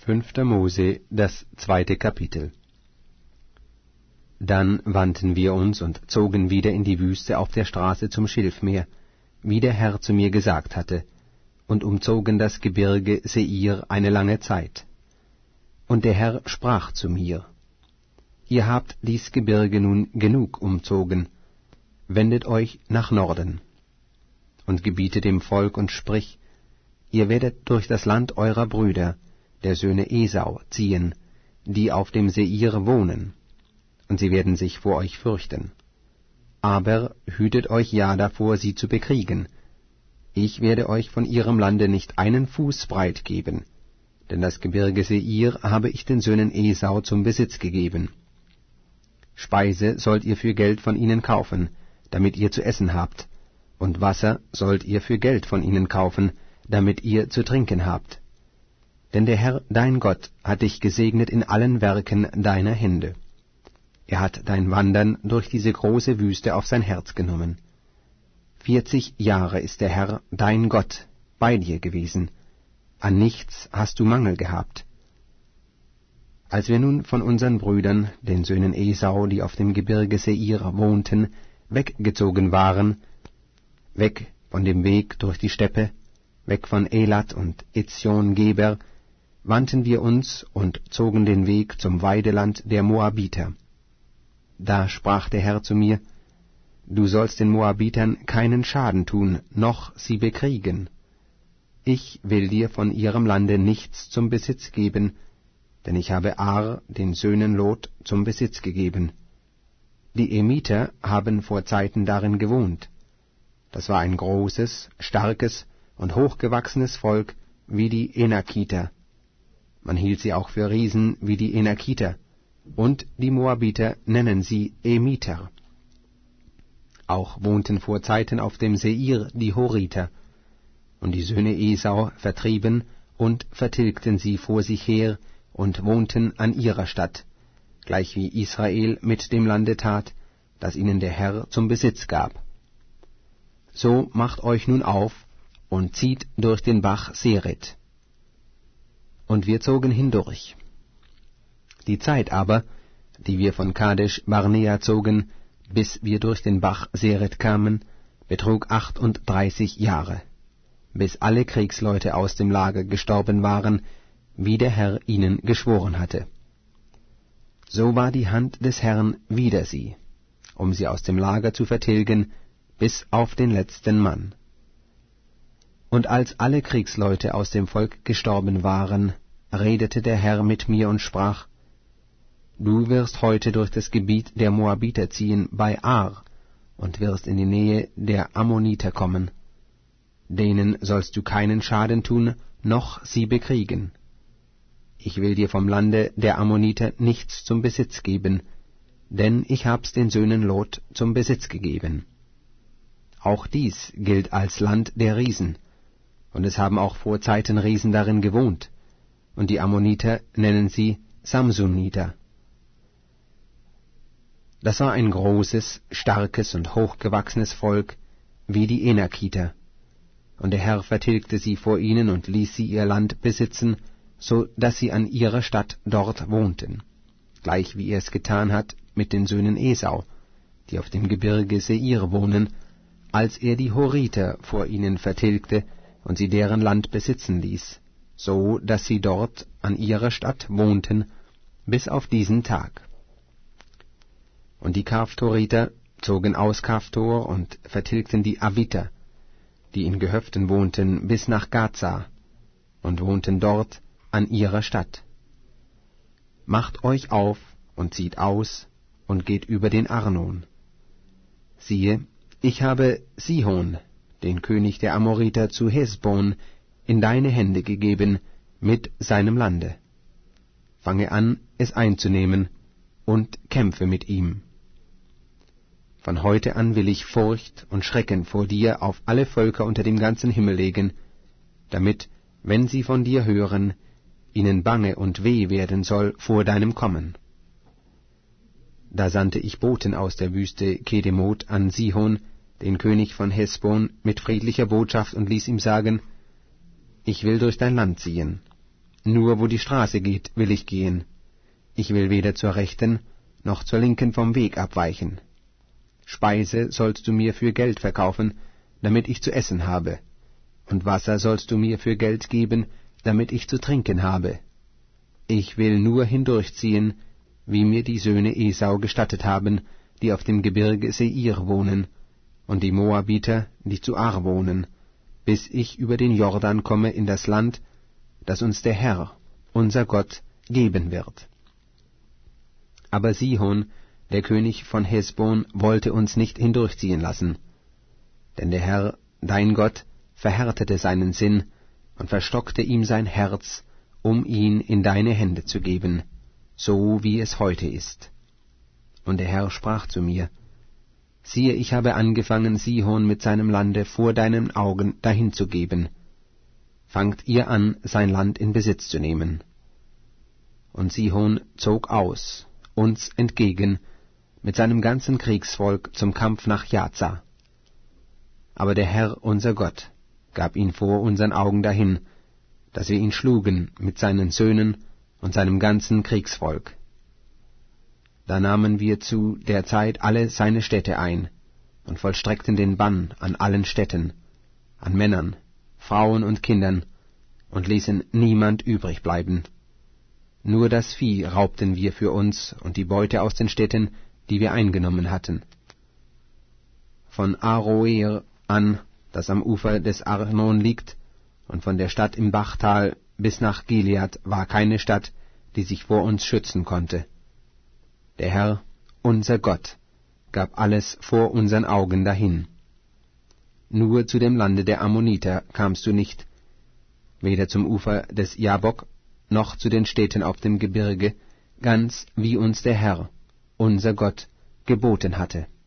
5. Mose, das 2. Kapitel. Dann wandten wir uns und zogen wieder in die Wüste auf der Straße zum Schilfmeer, wie der Herr zu mir gesagt hatte, und umzogen das Gebirge Seir eine lange Zeit. Und der Herr sprach zu mir: Ihr habt dies Gebirge nun genug umzogen, wendet euch nach Norden, und gebietet dem Volk und sprich: Ihr werdet durch das Land eurer Brüder, der Söhne Esau, ziehen, die auf dem Seir wohnen, und sie werden sich vor euch fürchten. Aber hütet euch ja davor, sie zu bekriegen. Ich werde euch von ihrem Lande nicht einen Fuß breit geben, denn das Gebirge Seir habe ich den Söhnen Esau zum Besitz gegeben. Speise sollt ihr für Geld von ihnen kaufen, damit ihr zu essen habt, und Wasser sollt ihr für Geld von ihnen kaufen, damit ihr zu trinken habt. Denn der Herr, dein Gott, hat dich gesegnet in allen Werken deiner Hände. Er hat dein Wandern durch diese große Wüste auf sein Herz genommen. 40 Jahre ist der Herr, dein Gott, bei dir gewesen. An nichts hast du Mangel gehabt. Als wir nun von unseren Brüdern, den Söhnen Esau, die auf dem Gebirge Seir wohnten, weggezogen waren, weg von dem Weg durch die Steppe, weg von Elat und Ezjon-Geber, wandten wir uns und zogen den Weg zum Weideland der Moabiter. Da sprach der Herr zu mir: Du sollst den Moabitern keinen Schaden tun, noch sie bekriegen. Ich will dir von ihrem Lande nichts zum Besitz geben, denn ich habe Ar, den Söhnen Lot, zum Besitz gegeben. Die Emiter haben vor Zeiten darin gewohnt. Das war ein großes, starkes und hochgewachsenes Volk wie die Enakiter. Man hielt sie auch für Riesen wie die Enakiter, und die Moabiter nennen sie Emiter. Auch wohnten vor Zeiten auf dem Seir die Horiter, und die Söhne Esau vertrieben und vertilgten sie vor sich her und wohnten an ihrer Stadt, gleich wie Israel mit dem Lande tat, das ihnen der Herr zum Besitz gab. So macht euch nun auf und zieht durch den Bach Seret. Und wir zogen hindurch. Die Zeit aber, die wir von Kadesh Barnea zogen, bis wir durch den Bach Seret kamen, betrug 38 Jahre, bis alle Kriegsleute aus dem Lager gestorben waren, wie der Herr ihnen geschworen hatte. So war die Hand des Herrn wider sie, um sie aus dem Lager zu vertilgen, bis auf den letzten Mann. Und als alle Kriegsleute aus dem Volk gestorben waren, redete der Herr mit mir und sprach: Du wirst heute durch das Gebiet der Moabiter ziehen bei Ar und wirst in die Nähe der Ammoniter kommen. Denen sollst du keinen Schaden tun, noch sie bekriegen. Ich will dir vom Lande der Ammoniter nichts zum Besitz geben, denn ich hab's den Söhnen Lot zum Besitz gegeben. Auch dies gilt als Land der Riesen, und es haben auch vor Zeiten Riesen darin gewohnt, und die Ammoniter nennen sie Samsuniter. Das war ein großes, starkes und hochgewachsenes Volk, wie die Enakiter, und der Herr vertilgte sie vor ihnen und ließ sie ihr Land besitzen, so dass sie an ihrer Stadt dort wohnten, gleich wie er es getan hat mit den Söhnen Esau, die auf dem Gebirge Seir wohnen, als er die Horiter vor ihnen vertilgte und sie deren Land besitzen ließ, so dass sie dort an ihrer Stadt wohnten, bis auf diesen Tag. Und die Kaftoriter zogen aus Kaftor und vertilgten die Aviter, die in Gehöften wohnten, bis nach Gaza, und wohnten dort an ihrer Stadt. Macht euch auf und zieht aus und geht über den Arnon. Siehe, ich habe Sihon, den König der Amoriter, zu Hesbon in deine Hände gegeben mit seinem Lande. Fange an, es einzunehmen, und kämpfe mit ihm. Von heute an will ich Furcht und Schrecken vor dir auf alle Völker unter dem ganzen Himmel legen, damit, wenn sie von dir hören, ihnen bange und weh werden soll vor deinem Kommen. Da sandte ich Boten aus der Wüste Kedemot an Sihon, den König von Hesbon, mit friedlicher Botschaft und ließ ihm sagen: Ich will durch dein Land ziehen. Nur wo die Straße geht, will ich gehen. Ich will weder zur Rechten noch zur Linken vom Weg abweichen. Speise sollst du mir für Geld verkaufen, damit ich zu essen habe, und Wasser sollst du mir für Geld geben, damit ich zu trinken habe. Ich will nur hindurchziehen, wie mir die Söhne Esau gestattet haben, die auf dem Gebirge Seir wohnen, und die Moabiter, die zu Ar wohnen, bis ich über den Jordan komme in das Land, das uns der Herr, unser Gott, geben wird. Aber Sihon, der König von Hesbon, wollte uns nicht hindurchziehen lassen. Denn der Herr, dein Gott, verhärtete seinen Sinn und verstockte ihm sein Herz, um ihn in deine Hände zu geben, so wie es heute ist. Und der Herr sprach zu mir, siehe, ich habe angefangen, Sihon mit seinem Lande vor deinen Augen dahinzugeben. Fangt ihr an, sein Land in Besitz zu nehmen. Und Sihon zog aus, uns entgegen, mit seinem ganzen Kriegsvolk zum Kampf nach Jaza. Aber der Herr, unser Gott, gab ihn vor unseren Augen dahin, dass wir ihn schlugen mit seinen Söhnen und seinem ganzen Kriegsvolk. Da nahmen wir zu der Zeit alle seine Städte ein und vollstreckten den Bann an allen Städten, an Männern, Frauen und Kindern, und ließen niemand übrig bleiben. Nur das Vieh raubten wir für uns und die Beute aus den Städten, die wir eingenommen hatten. Von Aroer an, das am Ufer des Arnon liegt, und von der Stadt im Bachtal bis nach Gilead war keine Stadt, die sich vor uns schützen konnte. Der Herr, unser Gott, gab alles vor unseren Augen dahin. Nur zu dem Lande der Ammoniter kamst du nicht, weder zum Ufer des Jabok, noch zu den Städten auf dem Gebirge, ganz wie uns der Herr, unser Gott, geboten hatte.